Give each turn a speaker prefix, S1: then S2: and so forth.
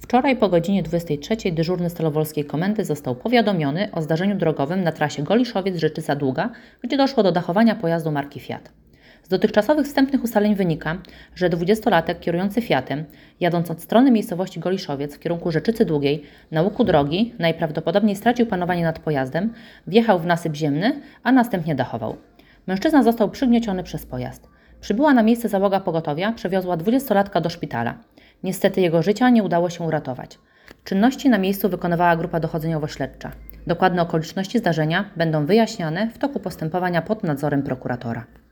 S1: Wczoraj po godzinie 23 dyżurny Stalowolskiej Komendy został powiadomiony o zdarzeniu drogowym na trasie Goliszowiec-Rzeczyca Długa, gdzie doszło do dachowania pojazdu marki Fiat. Z dotychczasowych wstępnych ustaleń wynika, że 20-latek kierujący Fiatem, jadąc od strony miejscowości Goliszowiec w kierunku Rzeczycy Długiej, na łuku drogi najprawdopodobniej stracił panowanie nad pojazdem, wjechał w nasyp ziemny, a następnie dachował. Mężczyzna został przygnieciony przez pojazd. Przybyła na miejsce załoga pogotowia, przewiozła 20-latka do szpitala. Niestety jego życia nie udało się uratować. Czynności na miejscu wykonywała grupa dochodzeniowo-śledcza. Dokładne okoliczności zdarzenia będą wyjaśniane w toku postępowania pod nadzorem prokuratora.